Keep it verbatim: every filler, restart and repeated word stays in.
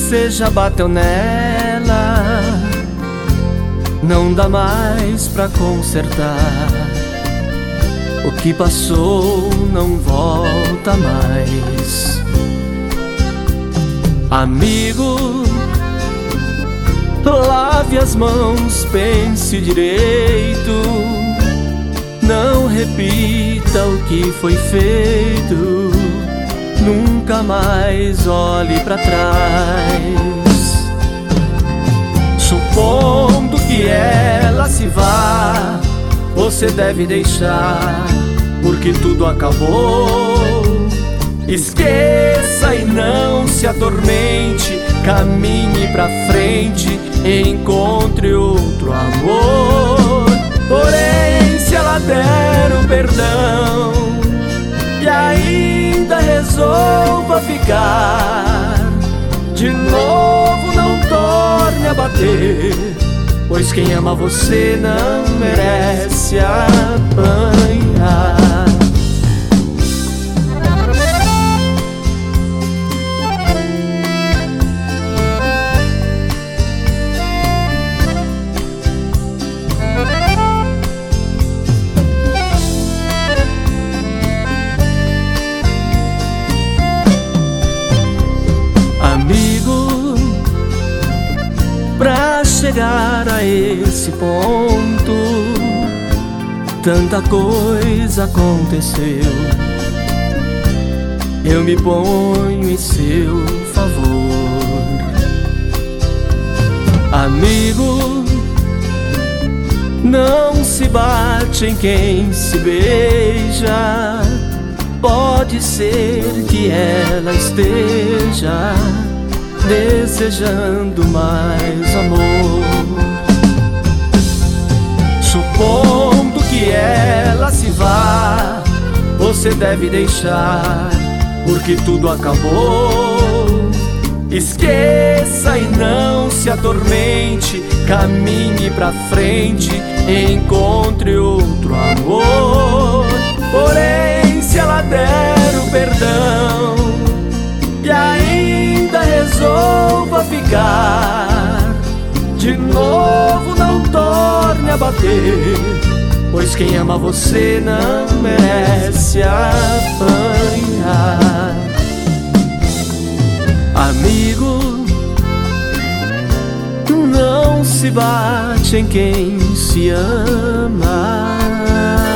você já bateu nela, não dá mais pra consertar. O que passou não volta mais. Amigo, lave as mãos, pense direito, não repita o que foi feito, nunca mais olhe pra trás. Supondo que ela se vá, você deve deixar, porque tudo acabou. Esqueça e não se atormente, caminhe pra frente, encontre outro amor. Porém, se ela der o perdão e ainda resolva ficar, de novo não torne a bater, pois quem ama você não merece apanhar. Amigo, pra chegar a esse ponto, tanta coisa aconteceu. Eu me ponho em seu favor. Amigo, não se bate em quem se beija. Pode ser que ela esteja desejando mais amor. Supondo que ela se vá, você deve deixar, porque tudo acabou. Esqueça e não se atormente, caminhe pra frente, encontre outro amor. Porém, se ela der o perdão e ainda resolva ficar, de novo não torne a bater, pois quem ama você não merece apanhar. Amigo, não se bate em quem se ama.